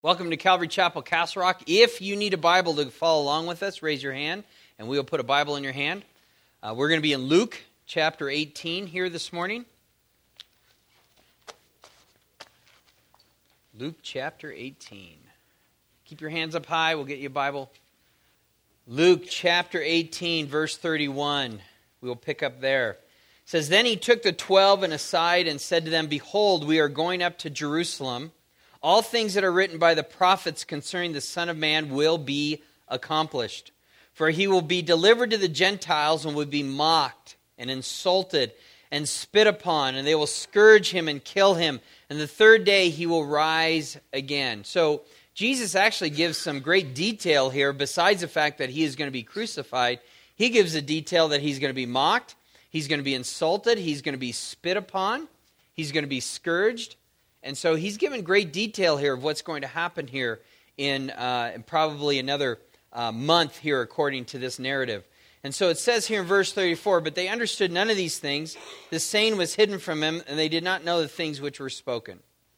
Welcome to Calvary Chapel, Castle Rock. If you need a Bible to follow along with us, raise your hand, and we will put a Bible in your hand. We're going to be in Luke chapter 18 here this morning. Luke chapter 18. Keep your hands up high. We'll get you a Bible. Luke chapter 18, verse 31. We will pick up there. It says, Then he took the 12 aside and said to them, Behold, we are going up to Jerusalem. All things that are written by the prophets concerning the Son of Man will be accomplished. For he will be delivered to the Gentiles and will be mocked and insulted and spit upon, and they will scourge him and kill him. And the third day he will rise again. So Jesus actually gives some great detail here. Besides the fact that he is going to be crucified, he gives a detail that he's going to be mocked, he's going to be insulted, he's going to be spit upon, he's going to be scourged. And so he's given great detail here of what's going to happen here in probably another month here according to this narrative. And so it says here in verse 34, But they understood none of these things. The saying was hidden from them, and they did not know the things which were spoken.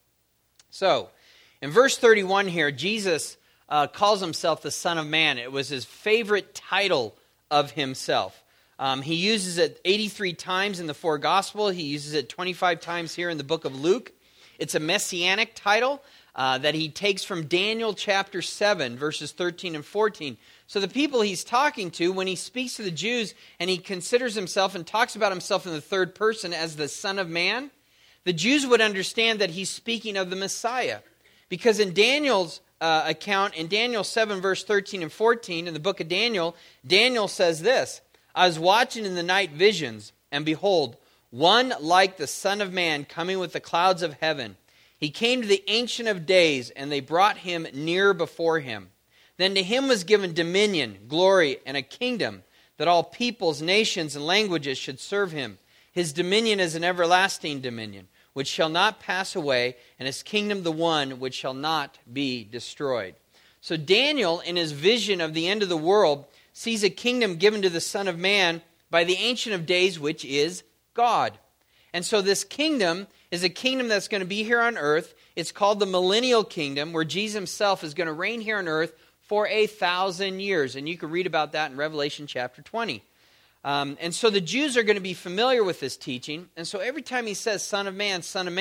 So, in verse 31 here, Jesus calls himself the Son of Man. It was his favorite title of himself. He uses it 83 times in the four Gospels. He uses it 25 times here in the book of Luke. It's a messianic title that he takes from Daniel chapter 7, verses 13 and 14. So the people he's talking to, when he speaks to the Jews and he considers himself and talks about himself in the third person as the Son of Man, the Jews would understand that he's speaking of the Messiah. Because in Daniel's account, in Daniel 7, verse 13 and 14, in the book of Daniel, Daniel says this, I was watching in the night visions, and behold, one like the Son of Man coming with the clouds of heaven. He came to the Ancient of Days, and they brought him near before him. Then to him was given dominion, glory, and a kingdom, that all peoples, nations, and languages should serve him. His dominion is an everlasting dominion, which shall not pass away, and his kingdom the one which shall not be destroyed. So Daniel, in his vision of the end of the world, sees a kingdom given to the Son of Man by the Ancient of Days, which is God. And so this kingdom is a kingdom that's going to be here on earth. It's called the millennial kingdom, where Jesus himself is going to reign here on earth for 1,000 years. And you can read about that in Revelation chapter 20. And so the Jews are going to be familiar with this teaching. And so every time he says Son of Man,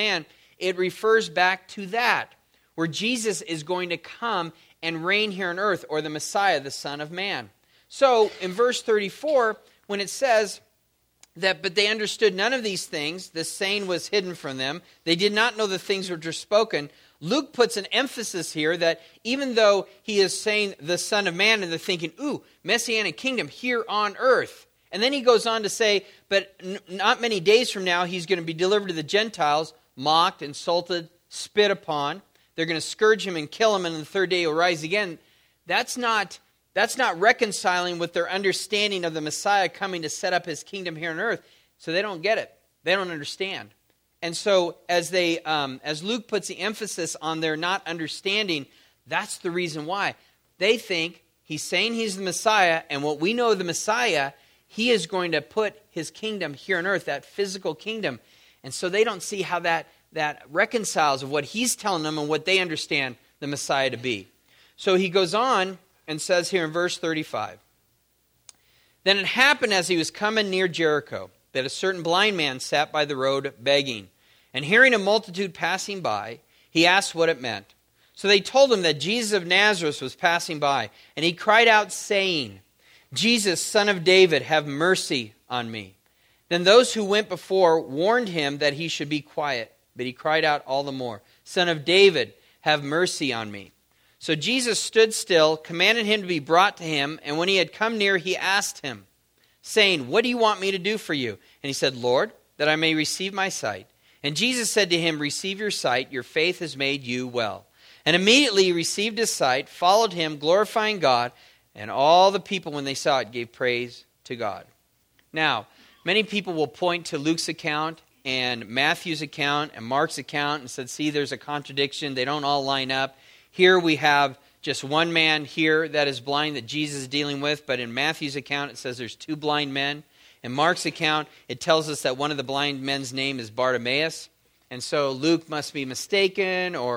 it refers back to that, where Jesus is going to come and reign here on earth, or the Messiah, the Son of Man. So in verse 34, when it says, but they understood none of these things. The saying was hidden from them. They did not know the things which were spoken. Luke puts an emphasis here that even though he is saying the Son of Man, and they're thinking, Messianic kingdom here on earth. And then he goes on to say, but not many days from now, he's going to be delivered to the Gentiles, mocked, insulted, spit upon. They're going to scourge him and kill him, and on the third day he'll rise again. That's not reconciling with their understanding of the Messiah coming to set up his kingdom here on earth. So they don't get it. They don't understand. And so as Luke puts the emphasis on their not understanding, that's the reason why. They think he's saying he's the Messiah, and what we know of the Messiah, he is going to put his kingdom here on earth, that physical kingdom. And so they don't see how that reconciles of what he's telling them and what they understand the Messiah to be. So he goes on and says here in verse 35, Then it happened as he was coming near Jericho, that a certain blind man sat by the road begging. And hearing a multitude passing by, he asked what it meant. So they told him that Jesus of Nazareth was passing by. And he cried out, saying, Jesus, Son of David, have mercy on me. Then those who went before warned him that he should be quiet. But he cried out all the more, Son of David, have mercy on me. So Jesus stood still, commanded him to be brought to him, and when he had come near, he asked him, saying, What do you want me to do for you? And he said, Lord, that I may receive my sight. And Jesus said to him, Receive your sight, your faith has made you well. And immediately he received his sight, followed him, glorifying God, and all the people, when they saw it, gave praise to God. Now, many people will point to Luke's account and Matthew's account and Mark's account and said, see, there's a contradiction. They don't all line up. Here we have just one man here that is blind that Jesus is dealing with, but in Matthew's account it says there's two blind men. In Mark's account, it tells us that one of the blind men's name is Bartimaeus. And so Luke must be mistaken or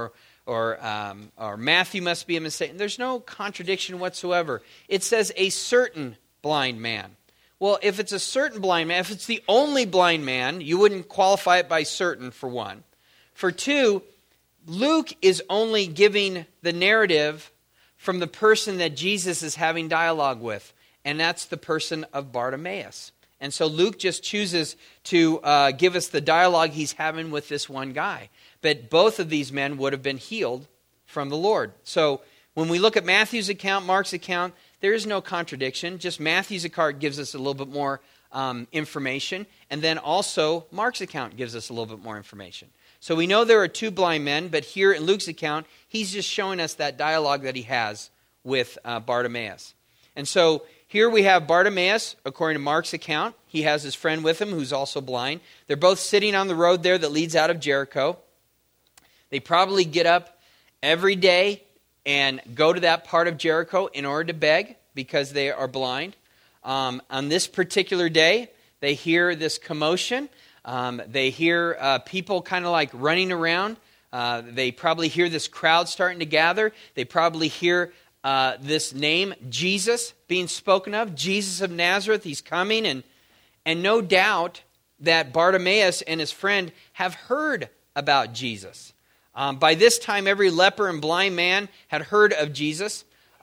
or Matthew must be a mistake. There's no contradiction whatsoever. It says a certain blind man. Well, if it's a certain blind man, if it's the only blind man, you wouldn't qualify it by certain, for one. For two, Luke is only giving the narrative from the person that Jesus is having dialogue with, and that's the person of Bartimaeus. And so Luke just chooses to give us the dialogue he's having with this one guy. But both of these men would have been healed from the Lord. So when we look at Matthew's account, Mark's account, there is no contradiction. Just Matthew's account gives us a little bit more information. And then also Mark's account gives us a little bit more information. So we know there are two blind men, but here in Luke's account, he's just showing us that dialogue that he has with Bartimaeus. And so here we have Bartimaeus, according to Mark's account. He has his friend with him who's also blind. They're both sitting on the road there that leads out of Jericho. They probably get up every day and go to that part of Jericho in order to beg because they are blind. On this particular day, they hear this commotion. They hear people kind of like running around. They probably hear this crowd starting to gather. They probably hear this name, Jesus, being spoken of. Jesus of Nazareth, he's coming. And no doubt that Bartimaeus and his friend have heard about Jesus. By this time, every leper and blind man had heard of Jesus.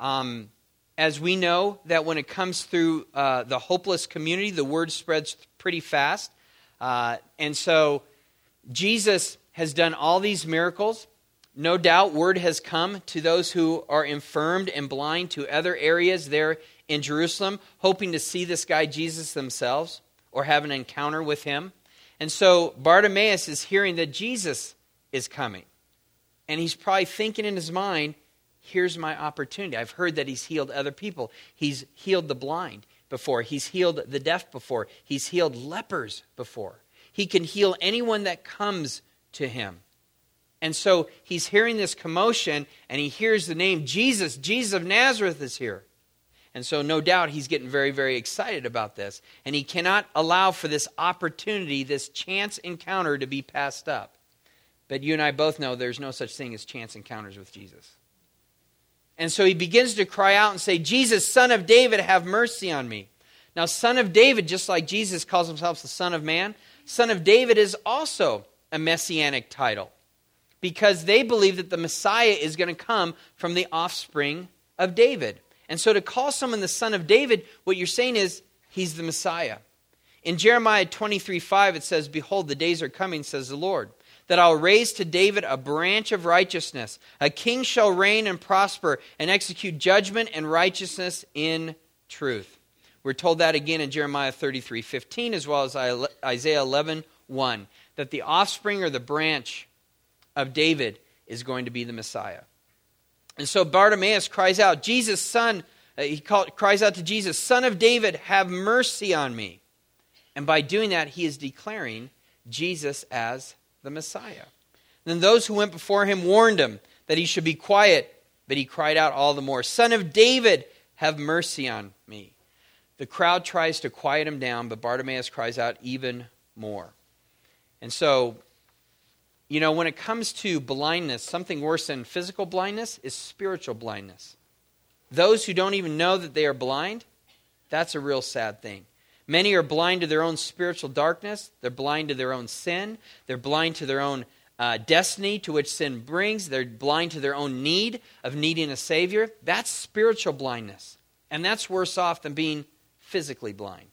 As we know that when it comes through the hopeless community, the word spreads pretty fast. And so Jesus has done all these miracles. No doubt word has come to those who are infirmed and blind to other areas there in Jerusalem, hoping to see this guy Jesus themselves or have an encounter with him. And so Bartimaeus is hearing that Jesus is coming. And he's probably thinking in his mind, here's my opportunity. I've heard that he's healed other people. He's healed the blind before. He's healed the deaf before. He's healed lepers before. He can heal anyone that comes to him. And so he's hearing this commotion, and he hears the name Jesus. Jesus of Nazareth is here. And so no doubt he's getting very, very excited about this. And he cannot allow for this opportunity, this chance encounter to be passed up. But you and I both know there's no such thing as chance encounters with Jesus. And so he begins to cry out and say, Jesus, Son of David, have mercy on me. Now, Son of David, just like Jesus calls himself the Son of Man, Son of David is also a messianic title, because they believe that the Messiah is going to come from the offspring of David. And so to call someone the Son of David, what you're saying is he's the Messiah. In Jeremiah 23:5, it says, Behold, the days are coming, says the Lord, that I'll raise to David a branch of righteousness. A king shall reign and prosper and execute judgment and righteousness in truth. We're told that again in Jeremiah 33:15, as well as Isaiah 11:1, that the offspring or the branch of David is going to be the Messiah. And so Bartimaeus cries out, Jesus, Son, cries out to Jesus, Son of David, have mercy on me. And by doing that, he is declaring Jesus as the Messiah. Then those who went before him warned him that he should be quiet, but he cried out all the more, Son of David, have mercy on me. The crowd tries to quiet him down, but Bartimaeus cries out even more. And so, you know, when it comes to blindness, something worse than physical blindness is spiritual blindness. Those who don't even know that they are blind, that's a real sad thing. Many are blind to their own spiritual darkness. They're blind to their own sin. They're blind to their own destiny to which sin brings. They're blind to their own need of needing a Savior. That's spiritual blindness. And that's worse off than being physically blind.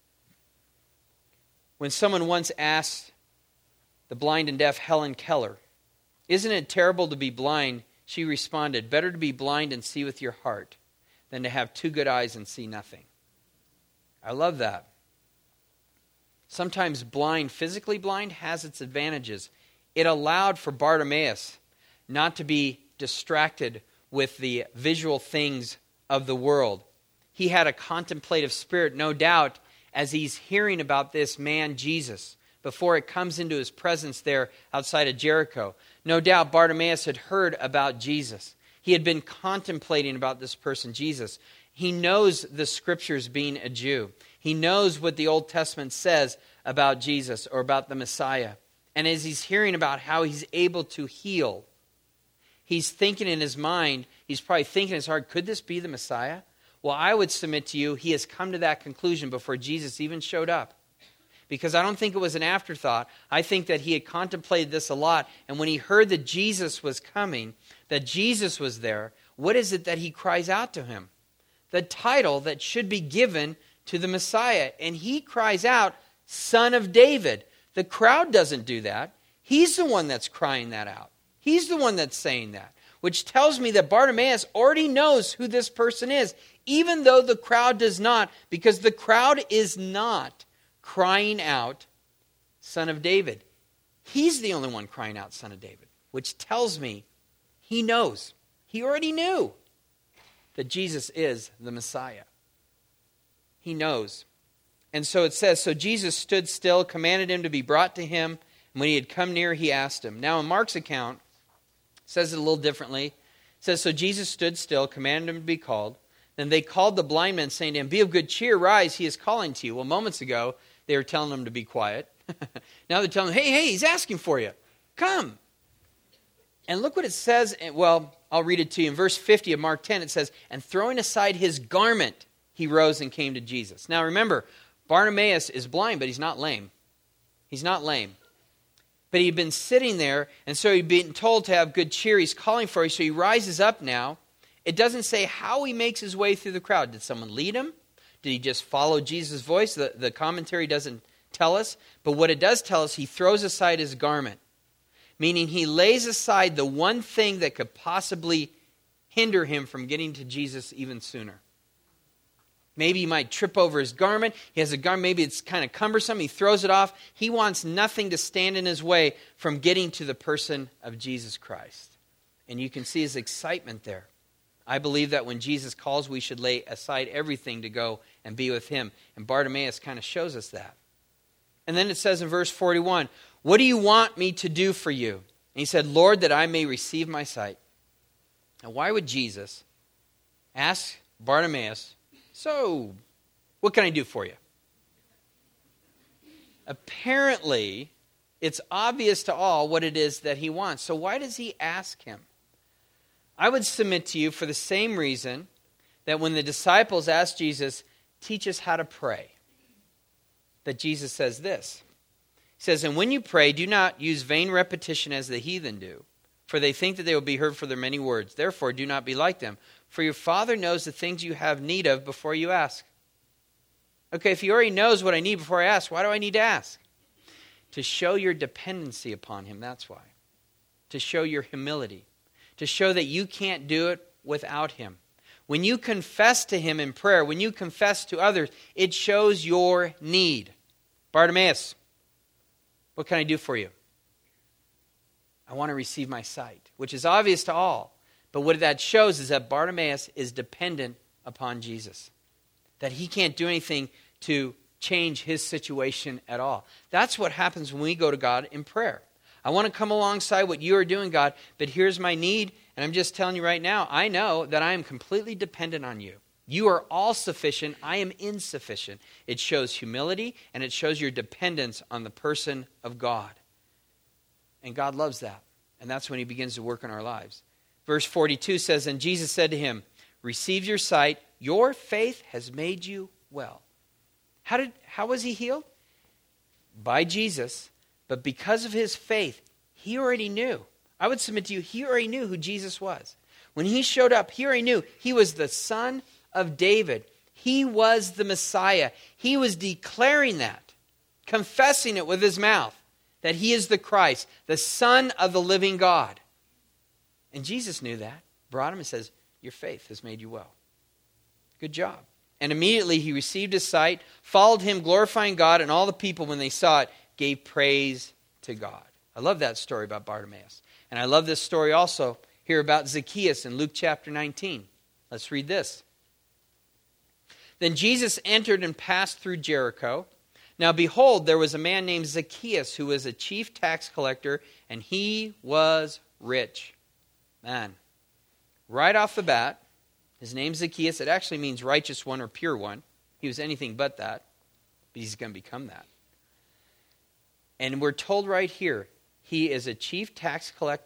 When someone once asked the blind and deaf Helen Keller, isn't it terrible to be blind? She responded, better to be blind and see with your heart than to have two good eyes and see nothing. I love that. Sometimes blind, physically blind, has its advantages. It allowed for Bartimaeus not to be distracted with the visual things of the world. He had a contemplative spirit, no doubt, as he's hearing about this man, Jesus, before it comes into his presence there outside of Jericho. No doubt Bartimaeus had heard about Jesus. He had been contemplating about this person, Jesus. He knows the Scriptures being a Jew. He knows what the Old Testament says about Jesus or about the Messiah. And as he's hearing about how he's able to heal, he's thinking in his mind, he's probably thinking in his heart, could this be the Messiah? Well, I would submit to you, he has come to that conclusion before Jesus even showed up. Because I don't think it was an afterthought. I think that he had contemplated this a lot. And when he heard that Jesus was coming, that Jesus was there, what is it that he cries out to him? The title that should be given to the Messiah. And he cries out, Son of David. The crowd doesn't do that. He's the one that's crying that out. He's the one that's saying that. Which tells me that Bartimaeus already knows who this person is, even though the crowd does not, because the crowd is not crying out, Son of David. He's the only one crying out, Son of David, which tells me he knows. He already knew that Jesus is the Messiah. He knows. And so it says, so Jesus stood still, commanded him to be brought to him, and when he had come near, he asked him. Now in Mark's account, it says it a little differently. It says, so Jesus stood still, commanded him to be called. Then they called the blind man, saying to him, be of good cheer, rise, he is calling to you. Well, moments ago, they were telling him to be quiet. Now they're telling him, hey, he's asking for you. Come. And look what it says. Well, I'll read it to you. In verse 50 of Mark 10, it says, and throwing aside his garment, he rose and came to Jesus. Now remember, Bartimaeus is blind, but he's not lame. He's not lame. But he'd been sitting there, and so he'd been told to have good cheer. He's calling for you, so he rises up now. It doesn't say how he makes his way through the crowd. Did someone lead him? Did he just follow Jesus' voice? The commentary doesn't tell us. But what it does tell us, he throws aside his garment. Meaning he lays aside the one thing that could possibly hinder him from getting to Jesus even sooner. Maybe he might trip over his garment. He has a garment, maybe it's kind of cumbersome. He throws it off. He wants nothing to stand in his way from getting to the person of Jesus Christ. And you can see his excitement there. I believe that when Jesus calls, we should lay aside everything to go and be with him. And Bartimaeus kind of shows us that. And then it says in verse 41, what do you want me to do for you? And he said, Lord, that I may receive my sight. Now, why would Jesus ask Bartimaeus, so what can I do for you? Apparently, it's obvious to all what it is that he wants. So why does he ask him? I would submit to you for the same reason that when the disciples asked Jesus, teach us how to pray, that Jesus says this. He says, and when you pray, do not use vain repetition as the heathen do, for they think that they will be heard for their many words. Therefore, do not be like them, for your Father knows the things you have need of before you ask. Okay, if he already knows what I need before I ask, why do I need to ask? To show your dependency upon him, that's why. To show your humility. To show that you can't do it without him. When you confess to him in prayer, when you confess to others, it shows your need. Bartimaeus, what can I do for you? I want to receive my sight, which is obvious to all. But what that shows is that Bartimaeus is dependent upon Jesus. That he can't do anything to change his situation at all. That's what happens when we go to God in prayer. I want to come alongside what you are doing, God, but here's my need, and I'm just telling you right now, I know that I am completely dependent on you. You are all sufficient, I am insufficient. It shows humility, and it shows your dependence on the person of God. And God loves that, and that's when he begins to work in our lives. Verse 42 says, and Jesus said to him, receive your sight, your faith has made you well. How was he healed? By Jesus. But because of his faith, he already knew. I would submit to you, he already knew who Jesus was. When he showed up, he already knew he was the Son of David. He was the Messiah. He was declaring that, confessing it with his mouth, that he is the Christ, the Son of the living God. And Jesus knew that, brought him and says, your faith has made you well. Good job. And immediately he received his sight, followed him, glorifying God, and all the people, when they saw it, gave praise to God. I love that story about Bartimaeus. And I love this story also here about Zacchaeus in Luke chapter 19. Let's read this. Then Jesus entered and passed through Jericho. Now behold, there was a man named Zacchaeus who was a chief tax collector, and he was rich. Man, right off the bat, his name's Zacchaeus. It actually means righteous one or pure one. He was anything but that, but he's going to become that. And we're told right here, he is a chief tax collector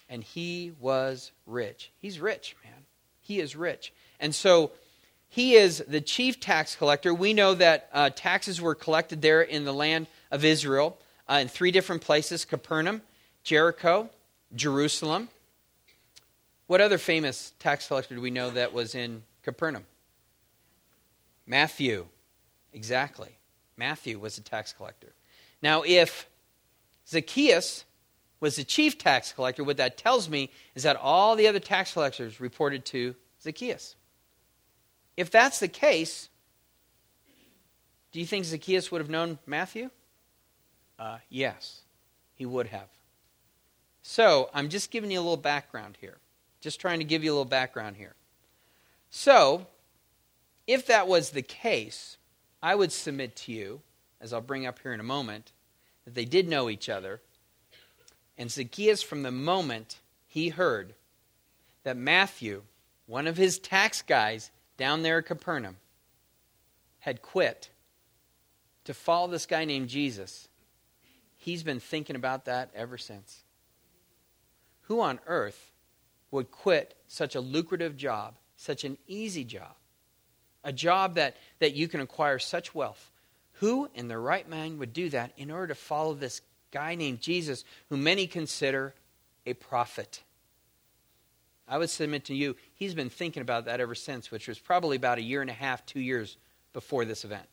and he was rich. He's rich, man. He is rich. And so he is the chief tax collector. We know that taxes were collected there in the land of Israel in 3 different places: Capernaum, Jericho, Jerusalem. What other famous tax collector do we know that was in Capernaum? Matthew. Exactly. Matthew was a tax collector. Now, if Zacchaeus was the chief tax collector, what that tells me is that all the other tax collectors reported to Zacchaeus. If that's the case, do you think Zacchaeus would have known Matthew? Yes, he would have. So, I'm just giving you a little background here. Just trying to give you a little background here. So, if that was the case, I would submit to you, as I'll bring up here in a moment, that they did know each other. And Zacchaeus, from the moment he heard that Matthew, one of his tax guys down there at Capernaum, had quit to follow this guy named Jesus, he's been thinking about that ever since. Who on earth would quit such a lucrative job, such an easy job, a job that you can acquire such wealth? Who in their right mind would do that in order to follow this guy named Jesus, who many consider a prophet? I would submit to you, he's been thinking about that ever since, which was probably about 1.5 years, 2 years before this event.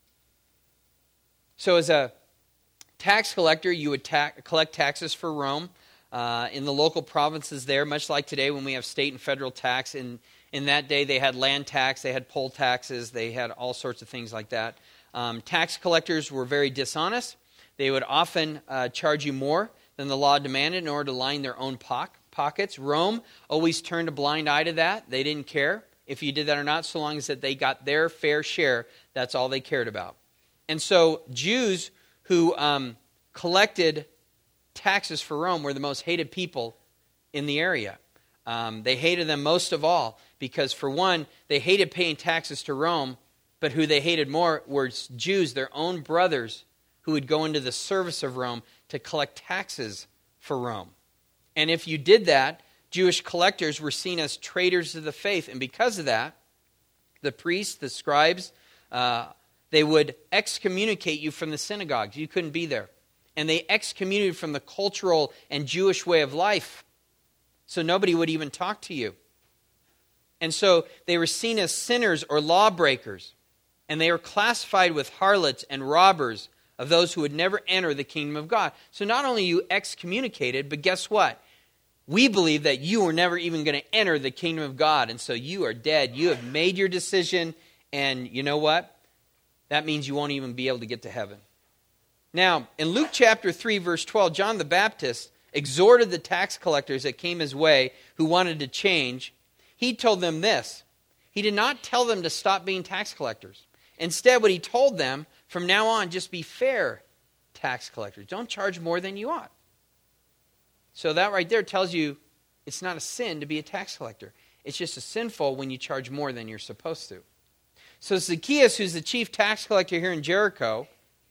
So as a tax collector, you would collect taxes for Rome in the local provinces there, much like today when we have state and federal tax. In that day, they had land tax, they had poll taxes, they had all sorts of things like that. Tax collectors were very dishonest. They would often charge you more than the law demanded in order to line their own pockets. Rome always turned a blind eye to that. They didn't care if you did that or not, so long as that they got their fair share. That's all they cared about. And so Jews who collected taxes for Rome were the most hated people in the area. They hated them most of all because, for one, they hated paying taxes to Rome, but who they hated more were Jews, their own brothers, who would go into the service of Rome to collect taxes for Rome. And if you did that, Jewish collectors were seen as traitors to the faith. And because of that, the priests, the scribes, they would excommunicate you from the synagogues. You couldn't be there. And they excommunicated from the cultural and Jewish way of life. So nobody would even talk to you. And so they were seen as sinners or lawbreakers. And they were classified with harlots and robbers of those who would never enter the kingdom of God. So not only are you excommunicated, but guess what? We believe that you are never even going to enter the kingdom of God. And so you are dead. You have made your decision. And you know what? That means you won't even be able to get to heaven. Now, in Luke chapter 3, verse 12, John the Baptist exhorted the tax collectors that came his way who wanted to change. He told them this. He did not tell them to stop being tax collectors. Instead, what he told them, from now on, just be fair tax collectors. Don't charge more than you ought. So that right there tells you it's not a sin to be a tax collector. It's just a sinful when you charge more than you're supposed to. So Zacchaeus, who's the chief tax collector here in Jericho,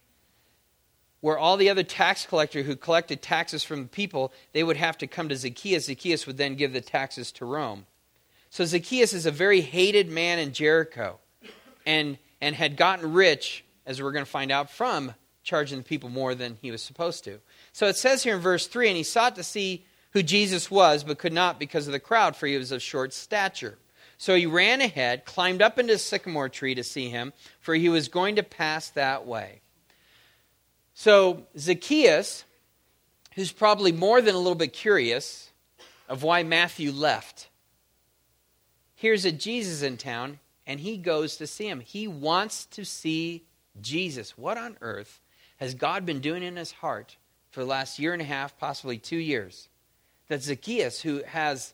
where all the other tax collectors who collected taxes from the people, they would have to come to Zacchaeus. Zacchaeus would then give the taxes to Rome. So Zacchaeus is a very hated man in Jericho and had gotten rich, as we're going to find out, from charging the people more than he was supposed to. So it says here in verse 3, and he sought to see who Jesus was, but could not because of the crowd, for he was of short stature. So he ran ahead, climbed up into a sycamore tree to see him, for he was going to pass that way. So Zacchaeus, who's probably more than a little bit curious of why Matthew left, hears that Jesus is in town, and he goes to see him. He wants to see Jesus. What on earth has God been doing in his heart for the last 1.5 years, possibly 2 years, that Zacchaeus, who has,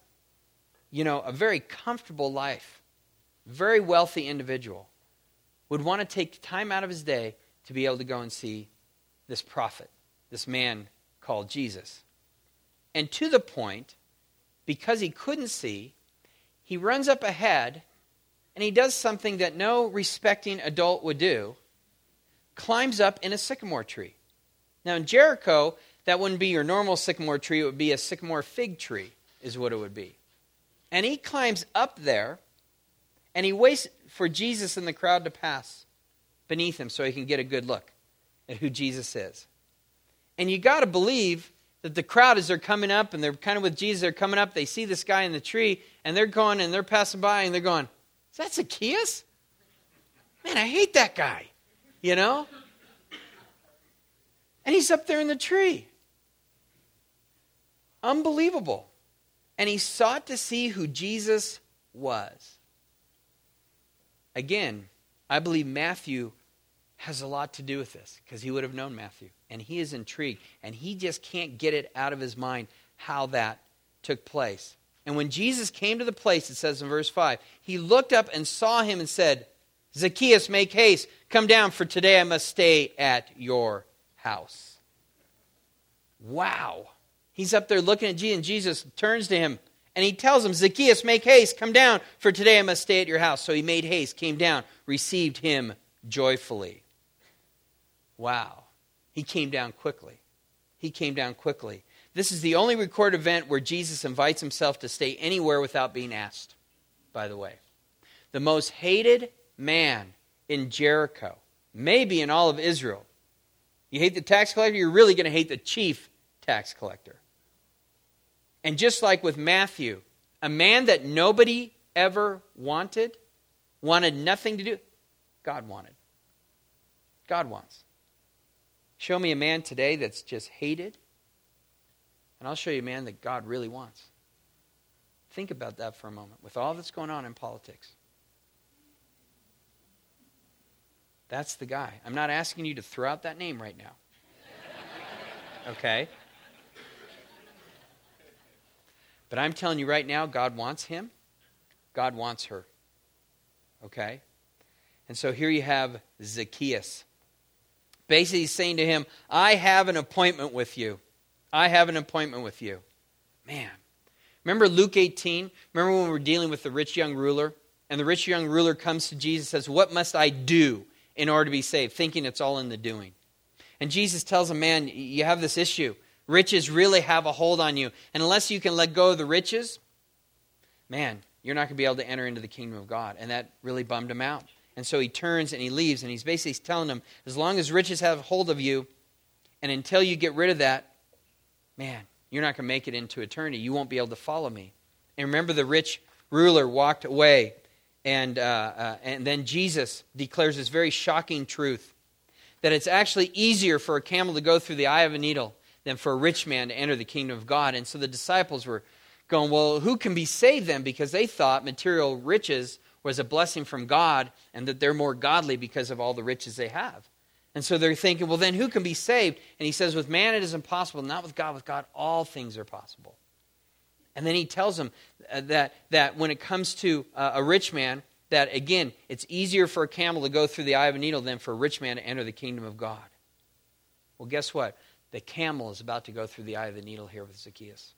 a very comfortable life, very wealthy individual, would want to take time out of his day to be able to go and see this prophet, this man called Jesus. And to the point, because he couldn't see, he runs up ahead and he does something that no respecting adult would do, climbs up in a sycamore tree. Now in Jericho, that wouldn't be your normal sycamore tree. It would be a sycamore fig tree is what it would be. And he climbs up there, and he waits for Jesus and the crowd to pass beneath him so he can get a good look at who Jesus is. And you got to believe that the crowd, as they're coming up, and they're kind of with Jesus, they're coming up, they see this guy in the tree, and they're going, and they're passing by, and they're going, is that Zacchaeus? Man, I hate that guy, you know? And he's up there in the tree. Unbelievable. And he sought to see who Jesus was. Again, I believe Matthew has a lot to do with this, because he would have known Matthew. And he is intrigued, and he just can't get it out of his mind how that took place. And when Jesus came to the place, it says in verse 5, he looked up and saw him and said, Zacchaeus, make haste, come down, for today I must stay at your house. Wow. He's up there looking at Jesus, and Jesus turns to him, and he tells him, Zacchaeus, make haste, come down, for today I must stay at your house. So he made haste, came down, received him joyfully. Wow. He came down quickly. He came down quickly. This is the only recorded event where Jesus invites himself to stay anywhere without being asked, by the way. The most hated man in Jericho, maybe in all of Israel. You hate the tax collector, you're really going to hate the chief tax collector. And just like with Matthew, a man that nobody ever wanted nothing to do, God wanted. God wants. Show me a man today that's just hated, and I'll show you a man that God really wants. Think about that for a moment, with all that's going on in politics. That's the guy. I'm not asking you to throw out that name right now. Okay? But I'm telling you right now, God wants him. God wants her. Okay? And so here you have Zacchaeus. Basically, he's saying to him, I have an appointment with you. I have an appointment with you. Man. Remember Luke 18? Remember when we were dealing with the rich young ruler? And the rich young ruler comes to Jesus and says, what must I do in order to be saved? Thinking it's all in the doing. And Jesus tells him, man, you have this issue. Riches really have a hold on you. And unless you can let go of the riches, man, you're not going to be able to enter into the kingdom of God. And that really bummed him out. And so he turns and he leaves, and he's basically telling them, as long as riches have hold of you, and until you get rid of that, man, you're not going to make it into eternity. You won't be able to follow me. And remember, the rich ruler walked away, and then Jesus declares this very shocking truth, that it's actually easier for a camel to go through the eye of a needle than for a rich man to enter the kingdom of God. And so the disciples were going, well, who can be saved then? Because they thought material riches was a blessing from God, and that they're more godly because of all the riches they have. And so they're thinking, well, then who can be saved? And he says, with man it is impossible, not with God. With God all things are possible. And then he tells them that when it comes to a rich man, that again, it's easier for a camel to go through the eye of a needle than for a rich man to enter the kingdom of God. Well, guess what? The camel is about to go through the eye of the needle here with Zacchaeus.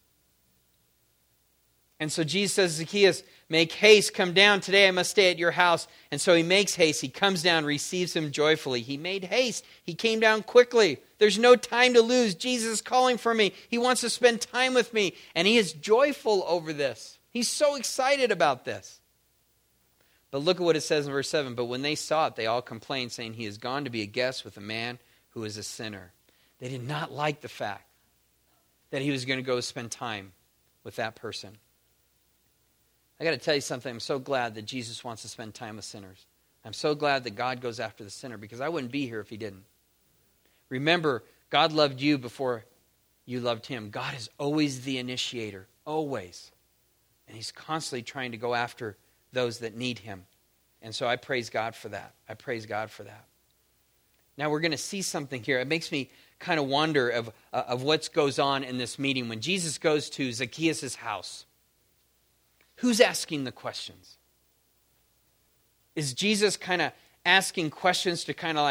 And so Jesus says, Zacchaeus, make haste, come down. Today I must stay at your house. And so he makes haste. He comes down, receives him joyfully. He made haste. He came down quickly. There's no time to lose. Jesus is calling for me. He wants to spend time with me. And he is joyful over this. He's so excited about this. But look at what it says in verse 7. But when they saw it, they all complained, saying, he has gone to be a guest with a man who is a sinner. They did not like the fact that he was going to go spend time with that person. I got to tell you something. I'm so glad that Jesus wants to spend time with sinners. I'm so glad that God goes after the sinner, because I wouldn't be here if he didn't. Remember, God loved you before you loved him. God is always the initiator, always. And he's constantly trying to go after those that need him. And so I praise God for that. I praise God for that. Now we're going to see something here. It makes me kind of wonder of what goes on in this meeting. When Jesus goes to Zacchaeus' house, who's asking the questions? Is Jesus kind of asking questions to kind of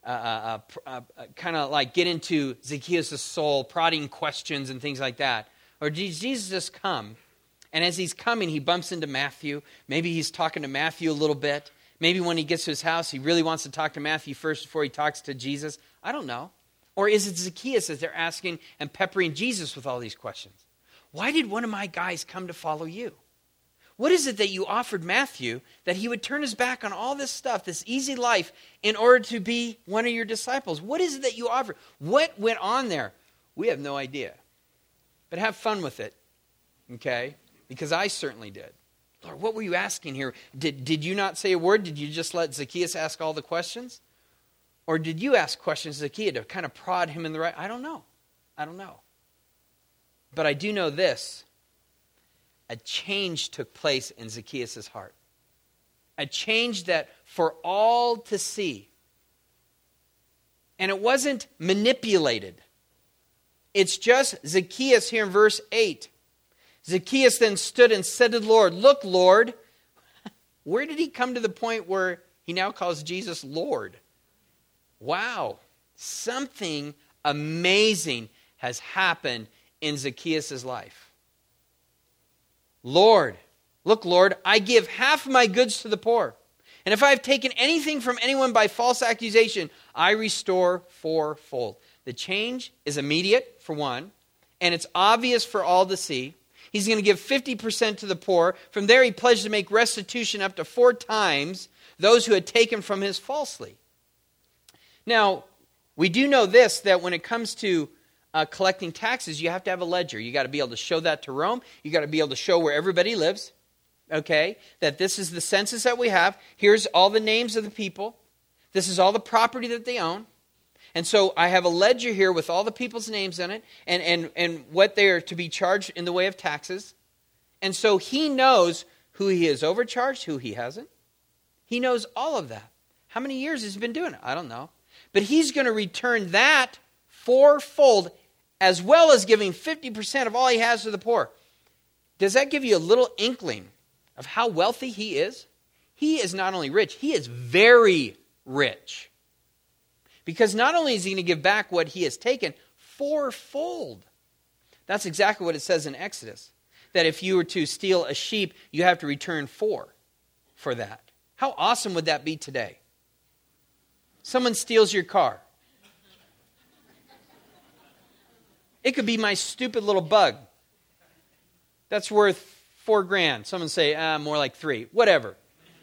like get into Zacchaeus' soul, prodding questions and things like that? Or did Jesus just come, and as he's coming, he bumps into Matthew? Maybe he's talking to Matthew a little bit. Maybe when he gets to his house, he really wants to talk to Matthew first before he talks to Jesus. I don't know. Or is it Zacchaeus as they're asking and peppering Jesus with all these questions? Why did one of my guys come to follow you? What is it that you offered Matthew that he would turn his back on all this stuff, this easy life, in order to be one of your disciples? What is it that you offered? What went on there? We have no idea. But have fun with it, okay? Because I certainly did. Lord, what were you asking here? Did you not say a word? Did you just let Zacchaeus ask all the questions? Or did you ask questions to Zacchaeus to kind of prod him in the right? I don't know. But I do know this. A change took place in Zacchaeus' heart. A change that for all to see. And it wasn't manipulated. It's just Zacchaeus here in verse 8. Zacchaeus then stood and said to the Lord, "Look, Lord." Where did he come to the point where he now calls Jesus Lord? Wow. Something amazing has happened in Zacchaeus' life. Lord, look, Lord, I give half of my goods to the poor. And if I have taken anything from anyone by false accusation, I restore fourfold. The change is immediate, for one, and it's obvious for all to see. He's going to give 50% to the poor. From there, he pledged to make restitution up to 4 times those who had taken from his falsely. Now, we do know this, that when it comes to collecting taxes, you have to have a ledger. You got to be able to show that to Rome. You got to be able to show where everybody lives. Okay, that this is the census that we have. Here's all the names of the people. This is all the property that they own. And so I have a ledger here with all the people's names in it and what they are to be charged in the way of taxes. And so he knows who he has overcharged, who he hasn't. He knows all of that. How many years has he been doing it? I don't know. But he's going to return that fourfold, as well as giving 50% of all he has to the poor. Does that give you a little inkling of how wealthy he is? He is not only rich, he is very rich. Because not only is he going to give back what he has taken, fourfold. That's exactly what it says in Exodus. That if you were to steal a sheep, you have to return 4 for that. How awesome would that be today? Someone steals your car. It could be my stupid little Bug. That's worth $4,000. Someone say, more like 3. Whatever.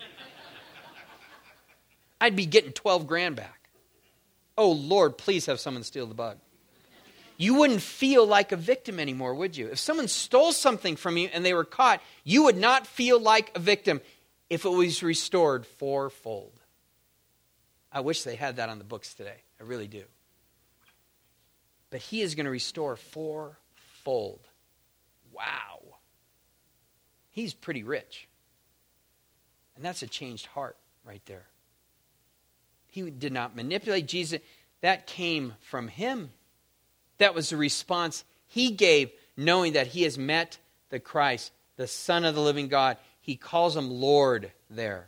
I'd be getting $12,000 back. Oh, Lord, please have someone steal the Bug. You wouldn't feel like a victim anymore, would you? If someone stole something from you and they were caught, you would not feel like a victim if it was restored fourfold. I wish they had that on the books today. I really do. But he is going to restore fourfold. Wow. He's pretty rich. And that's a changed heart right there. He did not manipulate Jesus. That came from him. That was the response he gave, knowing that he has met the Christ, the Son of the living God. He calls him Lord there.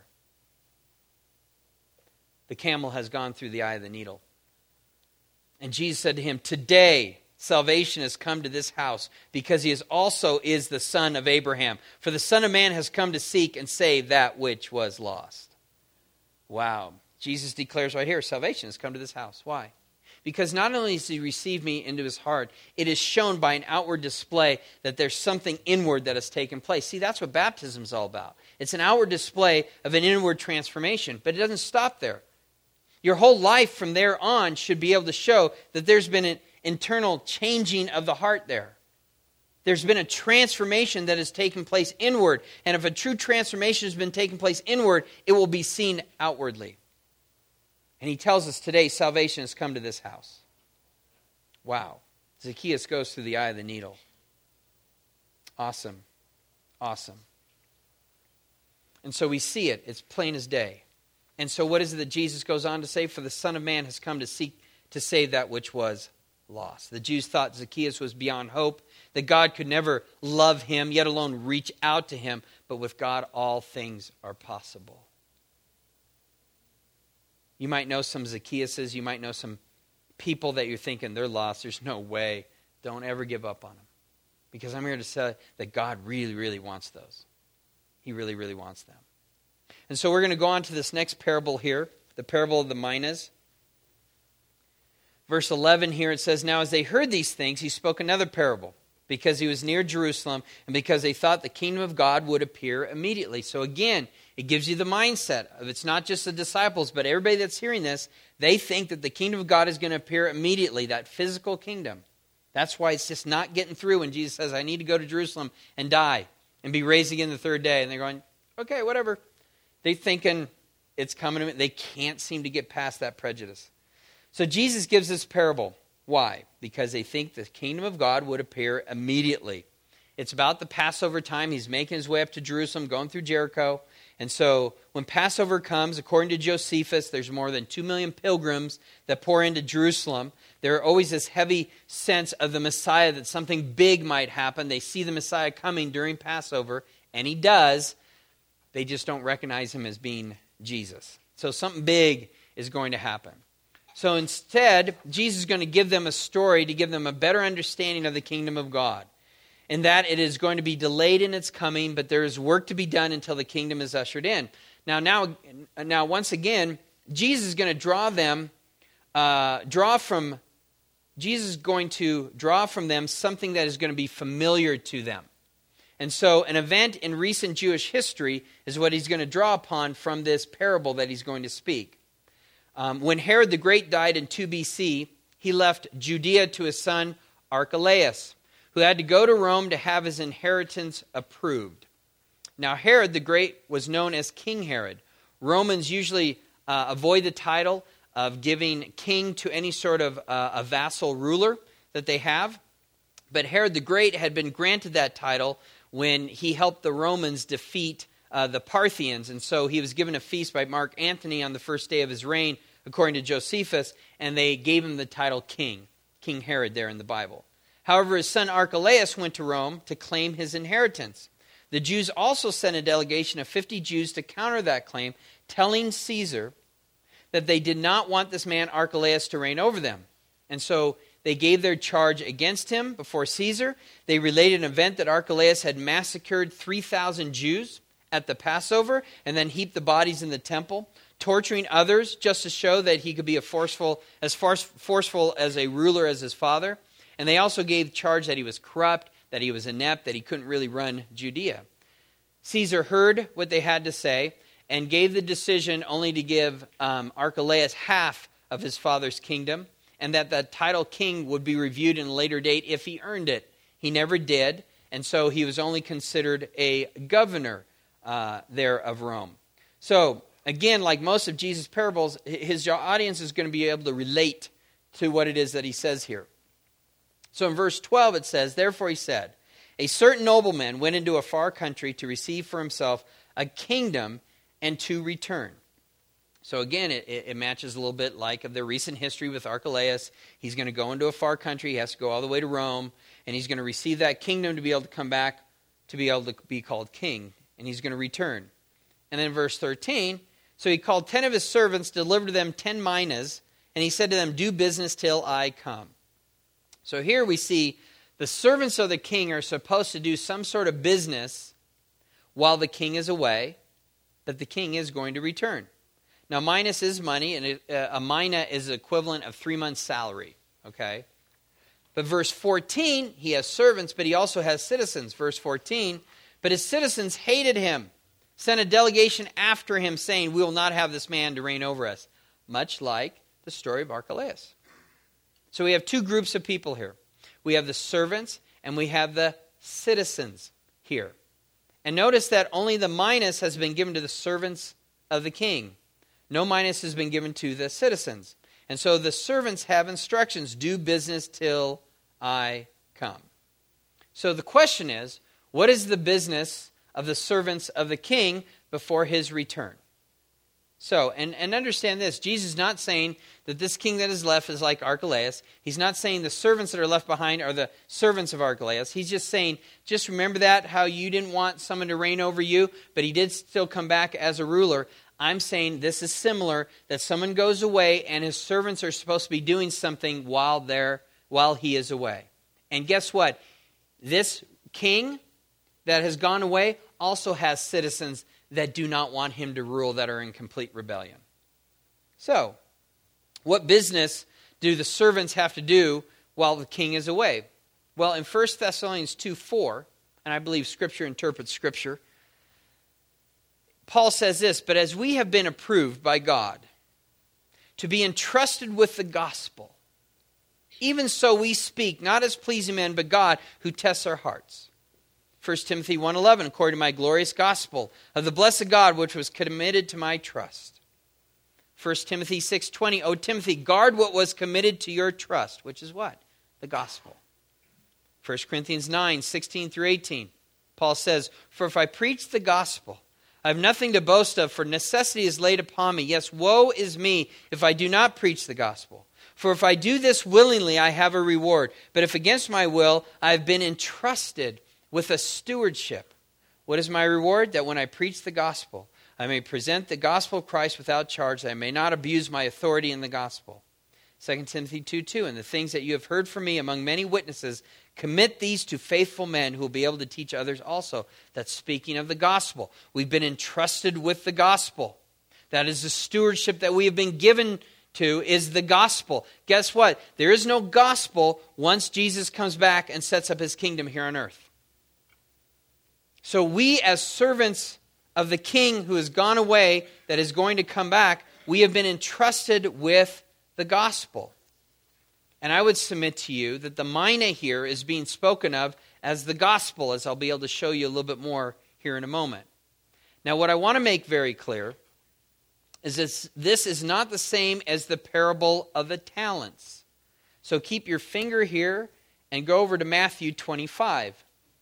The camel has gone through the eye of the needle. And Jesus said to him, "Today salvation has come to this house, because he also is the son of Abraham. For the Son of Man has come to seek and save that which was lost." Wow. Jesus declares right here, salvation has come to this house. Why? Because not only has he received me into his heart, it is shown by an outward display that there's something inward that has taken place. See, that's what baptism is all about. It's an outward display of an inward transformation, but it doesn't stop there. Your whole life from there on should be able to show that there's been an internal changing of the heart there. There's been a transformation that has taken place inward. And if a true transformation has been taking place inward, it will be seen outwardly. And he tells us today, salvation has come to this house. Wow. Zacchaeus goes through the eye of the needle. Awesome. Awesome. And so we see it. It's plain as day. And so what is it that Jesus goes on to say? For the Son of Man has come to seek to save that which was lost. The Jews thought Zacchaeus was beyond hope, that God could never love him, yet alone reach out to him. But with God, all things are possible. You might know some Zacchaeuses. You might know some people that you're thinking they're lost. There's no way. Don't ever give up on them. Because I'm here to say that God really, really wants those. He really, really wants them. And so we're going to go on to this next parable here, the parable of the minas. Verse 11 here, it says, "Now as they heard these things, he spoke another parable, because he was near Jerusalem, and because they thought the kingdom of God would appear immediately." So again, it gives you the mindset of it's not just the disciples, but everybody that's hearing this, they think that the kingdom of God is going to appear immediately, that physical kingdom. That's why it's just not getting through when Jesus says, "I need to go to Jerusalem and die and be raised again the third day." And they're going, okay, whatever. They're thinking it's coming. They can't seem to get past that prejudice. So Jesus gives this parable. Why? Because they think the kingdom of God would appear immediately. It's about the Passover time. He's making his way up to Jerusalem, going through Jericho. And so when Passover comes, according to Josephus, there's more than 2 million pilgrims that pour into Jerusalem. There are always this heavy sense of the Messiah, that something big might happen. They see the Messiah coming during Passover, and he does. They just don't recognize him as being Jesus. So something big is going to happen. So instead, Jesus is going to give them a story to give them a better understanding of the kingdom of God. And that it is going to be delayed in its coming, but there is work to be done until the kingdom is ushered in. Now, once again, Jesus is going to Jesus is going to draw from them something that is going to be familiar to them. And so an event in recent Jewish history is what he's going to draw upon from this parable that he's going to speak. When Herod the Great died in 2 BC, he left Judea to his son Archelaus, who had to go to Rome to have his inheritance approved. Now Herod the Great was known as King Herod. Romans usually avoid the title of giving king to any sort of a vassal ruler that they have. But Herod the Great had been granted that title when he helped the Romans defeat the Parthians. And so he was given a feast by Mark Antony on the first day of his reign, according to Josephus, and they gave him the title King Herod there in the Bible. However, his son Archelaus went to Rome to claim his inheritance. The Jews also sent a delegation of 50 Jews to counter that claim, telling Caesar that they did not want this man Archelaus to reign over them. And so they gave their charge against him before Caesar. They related an event that Archelaus had massacred 3,000 Jews at the Passover and then heaped the bodies in the temple, torturing others just to show that he could be as forceful as a ruler as his father. And they also gave charge that he was corrupt, that he was inept, that he couldn't really run Judea. Caesar heard what they had to say and gave the decision only to give Archelaus half of his father's kingdom, and that the title king would be reviewed in a later date if he earned it. He never did, and so he was only considered a governor there of Rome. So, again, like most of Jesus' parables, his audience is going to be able to relate to what it is that he says here. So in verse 12 it says, "Therefore he said, a certain nobleman went into a far country to receive for himself a kingdom and to return." So again, it matches a little bit like of the recent history with Archelaus. He's going to go into a far country. He has to go all the way to Rome. And he's going to receive that kingdom to be able to come back to be able to be called king. And he's going to return. And then verse 13, "So he called 10 of his servants, delivered to them 10 minas, and he said to them, 'Do business till I come.'" So here we see the servants of the king are supposed to do some sort of business while the king is away, that the king is going to return. Now, minas is money, and a mina is the equivalent of 3 months' salary, okay? But verse 14, he has servants, but he also has citizens. Verse 14, "But his citizens hated him, sent a delegation after him, saying, 'We will not have this man to reign over us,'" much like the story of Archelaus. So we have two groups of people here. We have the servants, and we have the citizens here. And notice that only the minas has been given to the servants of the king. No minas has been given to the citizens. And so the servants have instructions, "Do business till I come." So the question is, what is the business of the servants of the king before his return? So, and understand this, Jesus is not saying that this king that is left is like Archelaus. He's not saying the servants that are left behind are the servants of Archelaus. He's just saying, just remember that, how you didn't want someone to reign over you, but he did still come back as a ruler. I'm saying this is similar, that someone goes away and his servants are supposed to be doing something while he is away. And guess what? This king that has gone away also has citizens that do not want him to rule, that are in complete rebellion. So, what business do the servants have to do while the king is away? Well, in 1 Thessalonians 2:4, and I believe Scripture interprets Scripture, Paul says this, "But as we have been approved by God to be entrusted with the gospel, even so we speak, not as pleasing men, but God who tests our hearts." 1 Timothy 1:11, "According to my glorious gospel of the blessed God, which was committed to my trust." 1 Timothy 6:20, "O Timothy, guard what was committed to your trust," which is what? The gospel. 1 Corinthians 9:16 through 18, Paul says, "For if I preach the gospel, I have nothing to boast of, for necessity is laid upon me. Yes, woe is me if I do not preach the gospel. For if I do this willingly, I have a reward. But if against my will, I have been entrusted with a stewardship. What is my reward? That when I preach the gospel, I may present the gospel of Christ without charge, that I may not abuse my authority in the gospel." 2 Timothy 2:2, "And the things that you have heard from me among many witnesses, commit these to faithful men who will be able to teach others also." That's speaking of the gospel. We've been entrusted with the gospel. That is the stewardship that we have been given to, is the gospel. Guess what? There is no gospel once Jesus comes back and sets up his kingdom here on earth. So we, as servants of the king who has gone away, that is going to come back, we have been entrusted with the gospel. And I would submit to you that the mina here is being spoken of as the gospel, as I'll be able to show you a little bit more here in a moment. Now, what I want to make very clear is this is not the same as the parable of the talents. So keep your finger here and go over to Matthew 25.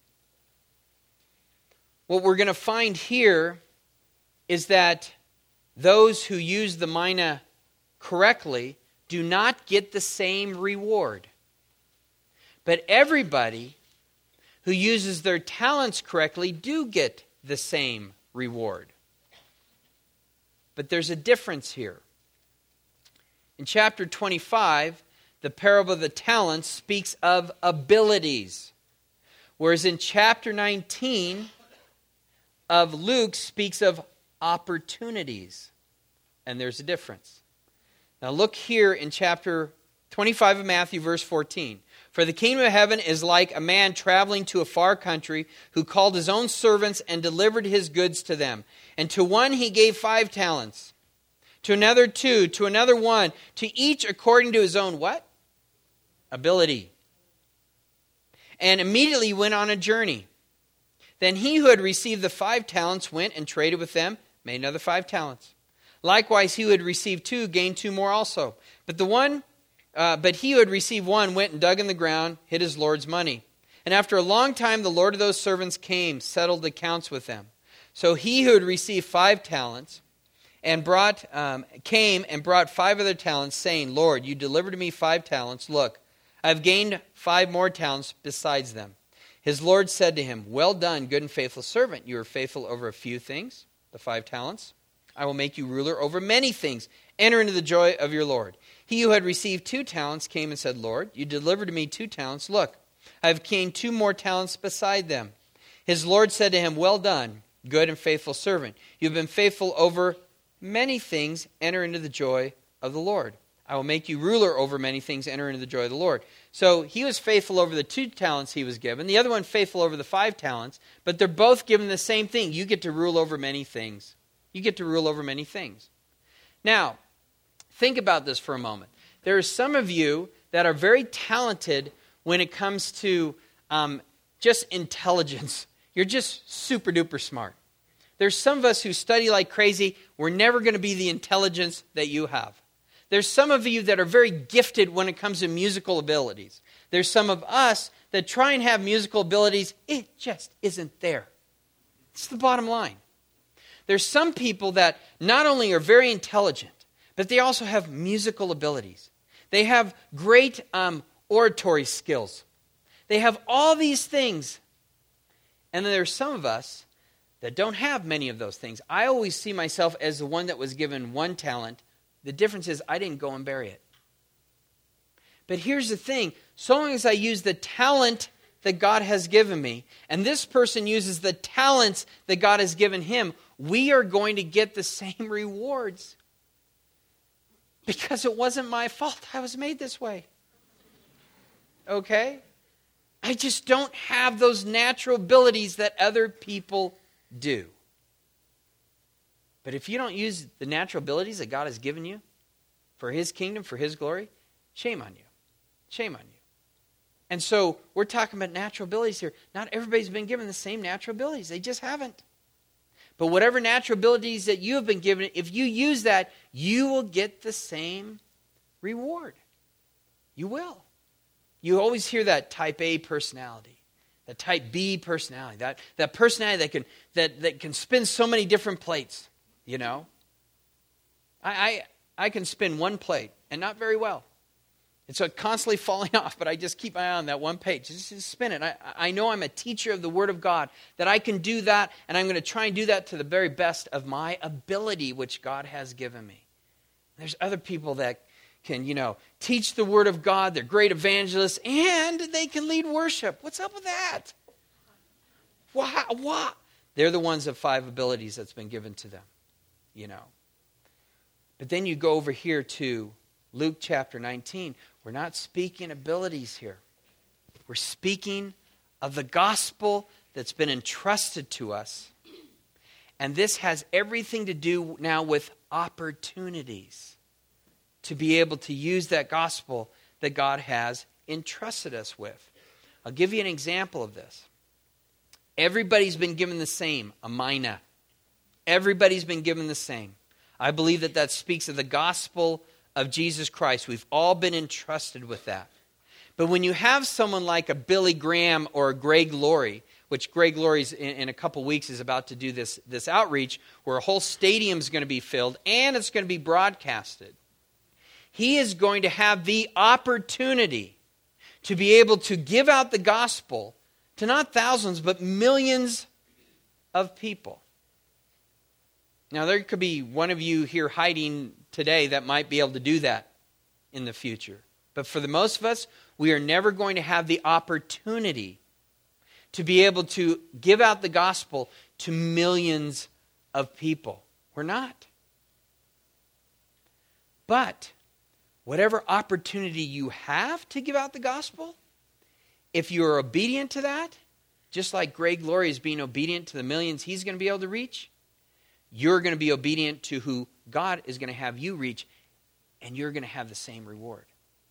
What we're going to find here is that those who use the mina correctly do not get the same reward. But everybody who uses their talents correctly do get the same reward. But there's a difference here. In chapter 25, the parable of the talents speaks of abilities, whereas in chapter 19 of Luke speaks of opportunities. And there's a difference. Now look here in chapter 25 of Matthew, verse 14. "For the kingdom of heaven is like a man traveling to a far country, who called his own servants and delivered his goods to them. And to one he gave 5 talents, to another 2, to another 1, to each according to his own" what? Ability. "And immediately went on a journey. Then he who had received the 5 talents went and traded with them, made another 5 talents. Likewise, he who had received 2 gained 2 more also. But he who had received 1 went and dug in the ground, hid his Lord's money. And after a long time, the Lord of those servants came, settled accounts with them. So he who had received 5 talents came and brought 5 other talents, saying, 'Lord, you delivered to me 5 talents. Look, I have gained 5 more talents besides them.' His Lord said to him, 'Well done, good and faithful servant. You are faithful over a few things,' the 5 talents. 'I will make you ruler over many things. Enter into the joy of your Lord.' He who had received 2 talents came and said, 'Lord, you delivered to me 2 talents. Look, I have gained 2 more talents beside them.' His Lord said to him, 'Well done, good and faithful servant. You have been faithful over many things. Enter into the joy of the Lord. I will make you ruler over many things. Enter into the joy of the Lord.'" So he was faithful over the 2 talents he was given. The other one faithful over the 5 talents. But they're both given the same thing. You get to rule over many things. You get to rule over many things. Now, think about this for a moment. There are some of you that are very talented when it comes to just intelligence. You're just super duper smart. There's some of us who study like crazy. We're never going to be the intelligence that you have. There's some of you that are very gifted when it comes to musical abilities. There's some of us that try and have musical abilities. It just isn't there. It's the bottom line. There's some people that not only are very intelligent, but they also have musical abilities. They have great oratory skills. They have all these things. And then there's some of us that don't have many of those things. I always see myself as the one that was given 1 talent. The difference is I didn't go and bury it. But here's the thing. So long as I use the talent that God has given me, and this person uses the talents that God has given him, we are going to get the same rewards. Because it wasn't my fault. I was made this way. Okay? I just don't have those natural abilities that other people do. But if you don't use the natural abilities that God has given you for His kingdom, for His glory, shame on you. Shame on you. And so we're talking about natural abilities here. Not everybody's been given the same natural abilities. They just haven't. But whatever natural abilities that you have been given, if you use that, you will get the same reward. You will. You always hear that type A personality, that type B personality, that personality that can spin so many different plates, you know. I can spin one plate, and not very well. It's constantly falling off, but I just keep my eye on that one page. Just spin it. I know I'm a teacher of the Word of God, that I can do that, and I'm going to try and do that to the very best of my ability, which God has given me. There's other people that can, teach the Word of God. They're great evangelists, and they can lead worship. What's up with that? What? They're the ones of 5 abilities that's been given to them, But then you go over here to Luke chapter 19. We're not speaking abilities here. We're speaking of the gospel that's been entrusted to us. And this has everything to do now with opportunities to be able to use that gospel that God has entrusted us with. I'll give you an example of this. Everybody's been given the same, a mina. Everybody's been given the same. I believe that speaks of the gospel of Jesus Christ. We've all been entrusted with that. But when you have someone like a Billy Graham or a Greg Laurie, which Greg Laurie's in a couple weeks is about to do this outreach where a whole stadium is going to be filled and it's going to be broadcasted. He is going to have the opportunity to be able to give out the gospel to not thousands but millions of people. Now, there could be one of you here hiding today that might be able to do that in the future. But for the most of us, we are never going to have the opportunity to be able to give out the gospel to millions of people. We're not. But whatever opportunity you have to give out the gospel, if you are obedient to that, just like Greg Laurie is being obedient to the millions he's going to be able to reach, you're going to be obedient to who God is going to have you reach, and you're going to have the same reward.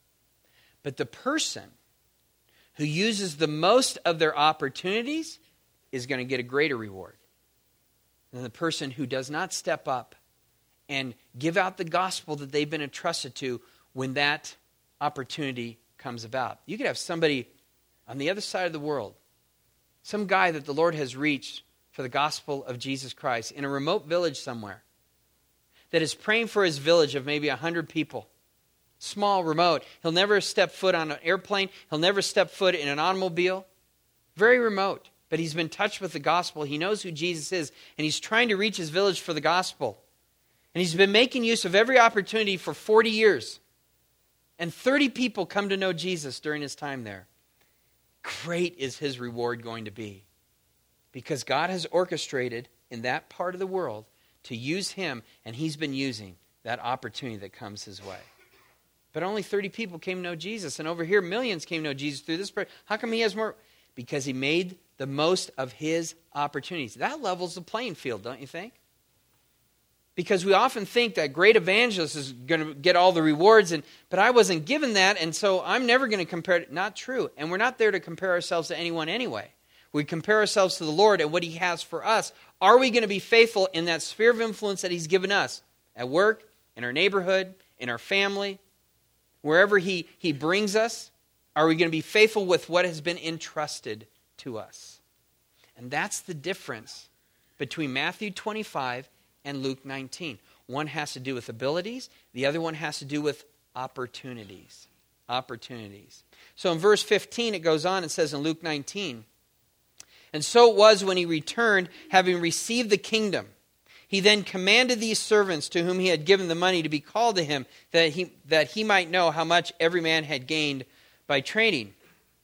But the person who uses the most of their opportunities is going to get a greater reward than the person who does not step up and give out the gospel that they've been entrusted to when that opportunity comes about. You could have somebody on the other side of the world, some guy that the Lord has reached for the gospel of Jesus Christ in a remote village somewhere that is praying for his village of maybe 100 people. Small, remote. He'll never step foot on an airplane. He'll never step foot in an automobile. Very remote. But he's been touched with the gospel. He knows who Jesus is. And he's trying to reach his village for the gospel. And he's been making use of every opportunity for 40 years. And 30 people come to know Jesus during his time there. Great is his reward going to be. Because God has orchestrated in that part of the world to use him, and he's been using that opportunity that comes his way. But only 30 people came to know Jesus, and over here millions came to know Jesus through this prayer. How come he has more? Because he made the most of his opportunities. That levels the playing field, don't you think? Because we often think that great evangelist is going to get all the rewards, but I wasn't given that, and so I'm never going to compare it. Not true. And we're not there to compare ourselves to anyone anyway. We compare ourselves to the Lord and what he has for us. Are we going to be faithful in that sphere of influence that he's given us? At work, in our neighborhood, in our family, wherever he brings us? Are we going to be faithful with what has been entrusted to us? And that's the difference between Matthew 25 and Luke 19. One has to do with abilities. The other one has to do with opportunities. Opportunities. So in verse 15 it goes on, it says in Luke 19, "And so it was when he returned, having received the kingdom. He then commanded these servants to whom he had given the money to be called to him, that he might know how much every man had gained by trading.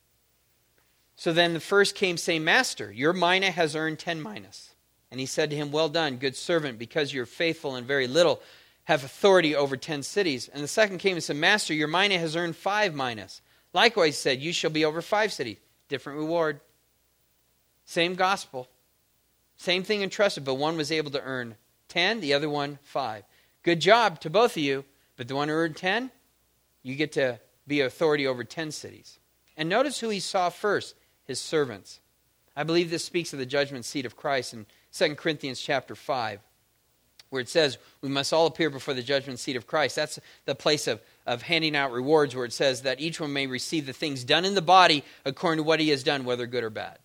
So then the first came, saying, 'Master, your mina has earned 10 minas.' And he said to him, 'Well done, good servant, because you're faithful in very little, have authority over 10 cities. And the second came and said, Master, your mina has earned 5 minas. Likewise said, you shall be over 5 cities. Different reward. Same gospel. Same thing entrusted, but one was able to earn 10, the other one 5. Good job to both of you, but the one who earned 10, you get to be authority over 10 cities. And notice who he saw first, his servants. I believe this speaks of the judgment seat of Christ in 2 Corinthians chapter 5, where it says we must all appear before the judgment seat of Christ. That's the place of handing out rewards, where it says that each one may receive the things done in the body according to what he has done, whether good or bad.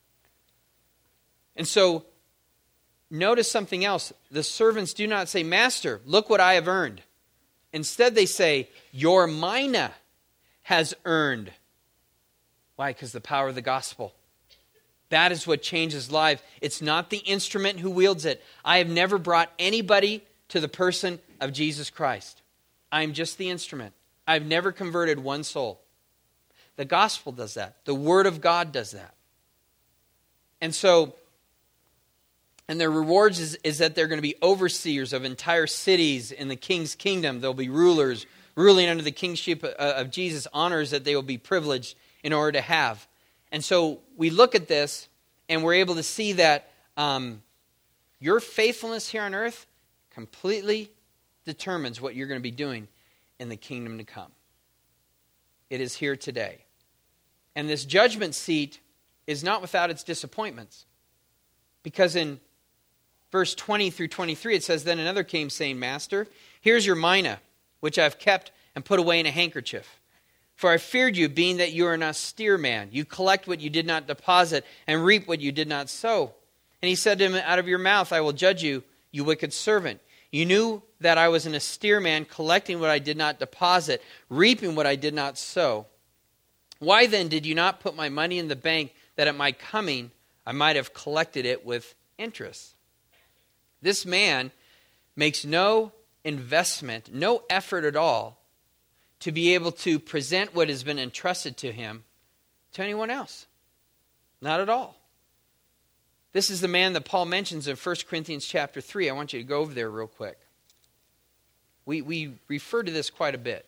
And so, notice something else. The servants do not say, Master, look what I have earned. Instead, they say, your mina has earned. Why? Because the power of the gospel. That is what changes lives. It's not the instrument who wields it. I have never brought anybody to the person of Jesus Christ. I'm just the instrument. I've never converted one soul. The gospel does that. The Word of God does that. And so, and their rewards is that they're going to be overseers of entire cities in the king's kingdom. They'll be rulers, ruling under the kingship of Jesus, honors that they will be privileged in order to have. And so we look at this and we're able to see that your faithfulness here on earth completely determines what you're going to be doing in the kingdom to come. It is here today. And this judgment seat is not without its disappointments. Because in verse 20 through 23, it says, Then another came saying, Master, here's your mina, which I've kept and put away in a handkerchief. For I feared you, being that you are an austere man. You collect what you did not deposit and reap what you did not sow. And he said to him, Out of your mouth I will judge you, you wicked servant. You knew that I was an austere man, collecting what I did not deposit, reaping what I did not sow. Why then did you not put my money in the bank, that at my coming I might have collected it with interest? This man makes no investment, no effort at all to be able to present what has been entrusted to him to anyone else. Not at all. This is the man that Paul mentions in 1 Corinthians chapter 3. I want you to go over there real quick. We refer to this quite a bit.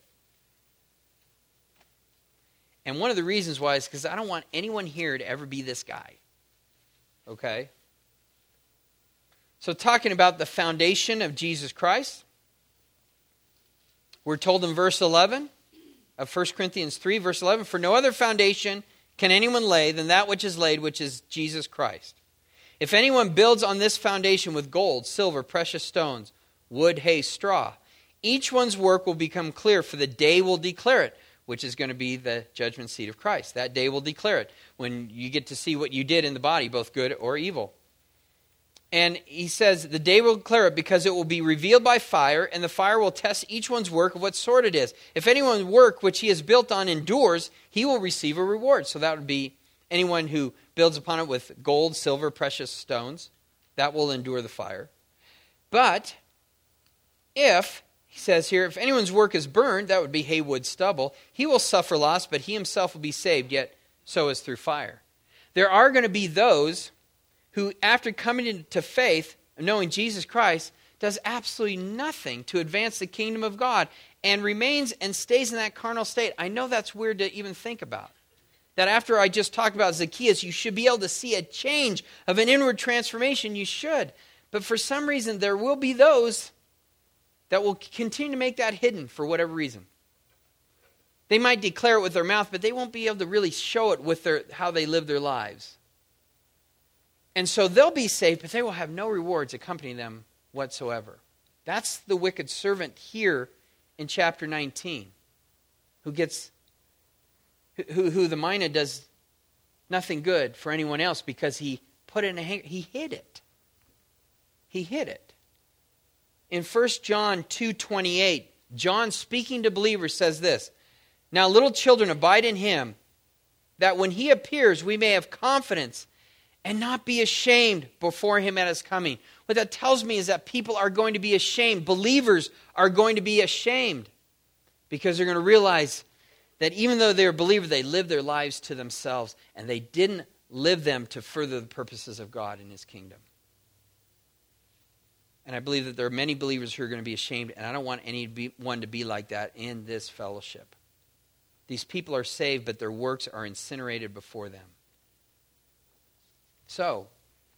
And one of the reasons why is because I don't want anyone here to ever be this guy. Okay? So talking about the foundation of Jesus Christ, we're told in verse 11 of 1 Corinthians 3, verse 11, For no other foundation can anyone lay than that which is laid, which is Jesus Christ. If anyone builds on this foundation with gold, silver, precious stones, wood, hay, straw, each one's work will become clear, for the day will declare it, which is going to be the judgment seat of Christ. That day will declare it, when you get to see what you did in the body, both good or evil. And he says, the day will declare it, because it will be revealed by fire, and the fire will test each one's work of what sort it is. If anyone's work which he has built on endures, he will receive a reward. So that would be anyone who builds upon it with gold, silver, precious stones. That will endure the fire. But if, he says here, if anyone's work is burned, that would be hay, wood, stubble, he will suffer loss, but he himself will be saved, yet so is through fire. There are going to be those who, after coming into faith, knowing Jesus Christ, does absolutely nothing to advance the kingdom of God and remains and stays in that carnal state. I know that's weird to even think about. That after I just talked about Zacchaeus, you should be able to see a change of an inward transformation. You should. But for some reason, there will be those that will continue to make that hidden for whatever reason. They might declare it with their mouth, but they won't be able to really show it with how they live their lives. And so they'll be saved, but they will have no rewards accompanying them whatsoever. That's the wicked servant here in chapter 19, who the mina does nothing good for anyone else because he put it in he hid it. He hid it. In 1 John 2:28, John, speaking to believers, says this, Now little children, abide in him, that when he appears we may have confidence and not be ashamed before him at his coming. What that tells me is that people are going to be ashamed. Believers are going to be ashamed because they're going to realize that even though they're a believer, they live their lives to themselves and they didn't live them to further the purposes of God in his kingdom. And I believe that there are many believers who are going to be ashamed, and I don't want anyone to be like that in this fellowship. These people are saved, but their works are incinerated before them. So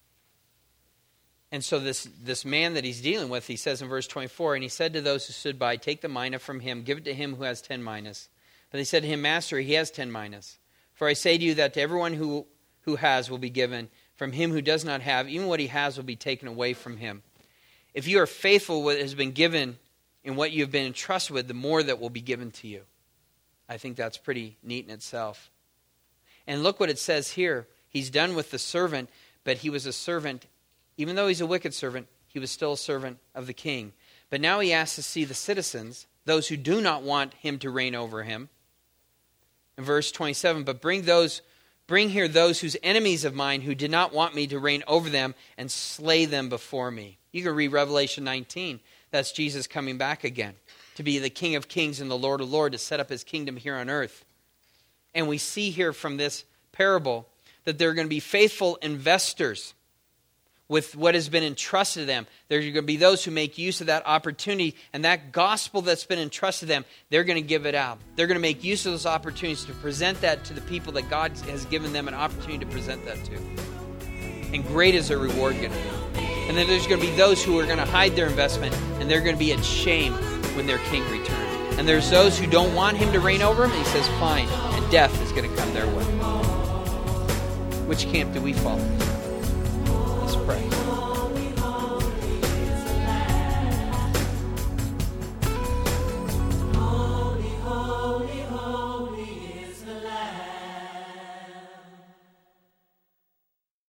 this man that he's dealing with, he says in verse 24, and he said to those who stood by, take the mina from him, give it to him who has 10 minas. But they said to him, Master, he has 10 minas. For I say to you that to everyone who has will be given. From him who does not have, even what he has will be taken away from him. If you are faithful with what has been given in what you have been entrusted with, the more that will be given to you. I think that's pretty neat in itself. And look what it says here. He's done with the servant, but he was a servant. Even though he's a wicked servant, he was still a servant of the king. But now he asks to see the citizens, those who do not want him to reign over him. In verse 27, but bring here those whose enemies of mine who did not want me to reign over them and slay them before me. You can read Revelation 19. That's Jesus coming back again to be the King of Kings and the Lord of Lords, to set up his kingdom here on earth. And we see here from this parable that there are going to be faithful investors with what has been entrusted to them. There are going to be those who make use of that opportunity, and that gospel that's been entrusted to them, they're going to give it out. They're going to make use of those opportunities to present that to the people that God has given them an opportunity to present that to. And great is their reward going to be. And then there's going to be those who are going to hide their investment, and they're going to be at shame when their king returns. And there's those who don't want him to reign over them, and he says, fine, and death is going to come their way. Which camp do we fall in?